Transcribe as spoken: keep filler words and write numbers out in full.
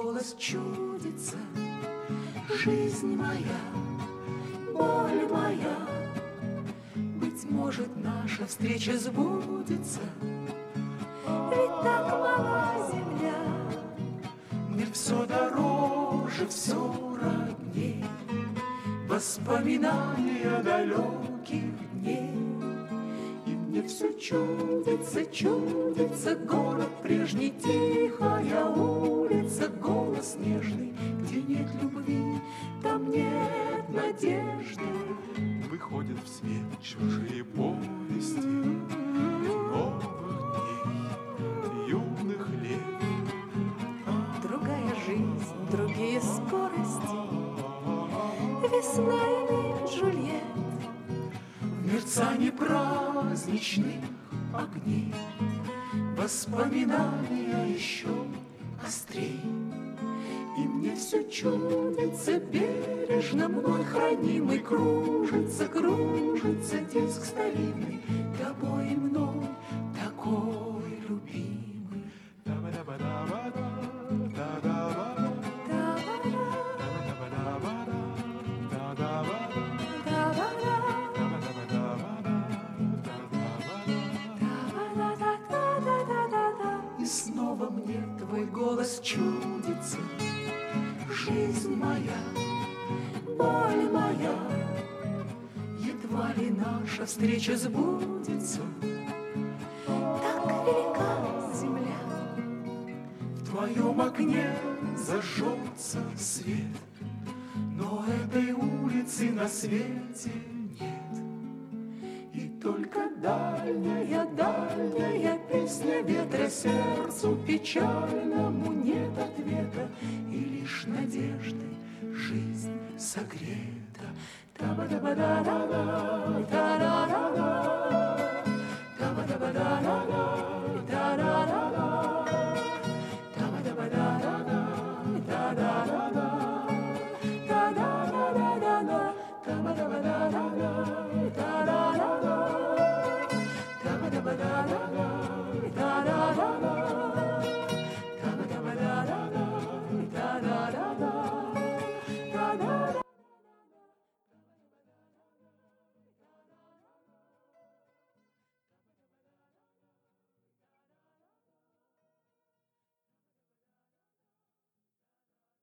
голос чудится. Жизнь моя, боль моя, быть может, наша встреча сбудется. Ведь так мала земля, мне все дороже, все родней, воспоминания далеких дней. И мне все чудится, чудится город прежний, тихая улица, голос нежный. Где нет любви, там нет надежды. Выходят в свет чужие повести новых дней, юных лет. Другая жизнь, другие скорости, весна или Джульет. В мерцании праздничных огней воспоминания еще острей. И мне все чудится, бережно мной хранимый, кружится, кружится диск старинный, тобой и мной такой любимый. И снова мне твой голос чудится. Жизнь моя, боль моя, едва ли наша встреча сбудется. Так велика земля, в твоем окне зажжется свет, но этой улицы на свете нет. И только дальняя, дальняя песня ветра сердцу печальному нет ответа. И лишь надежды жизнь согрета. Та-ба-да-ба-да-да-да, та-да-да-да.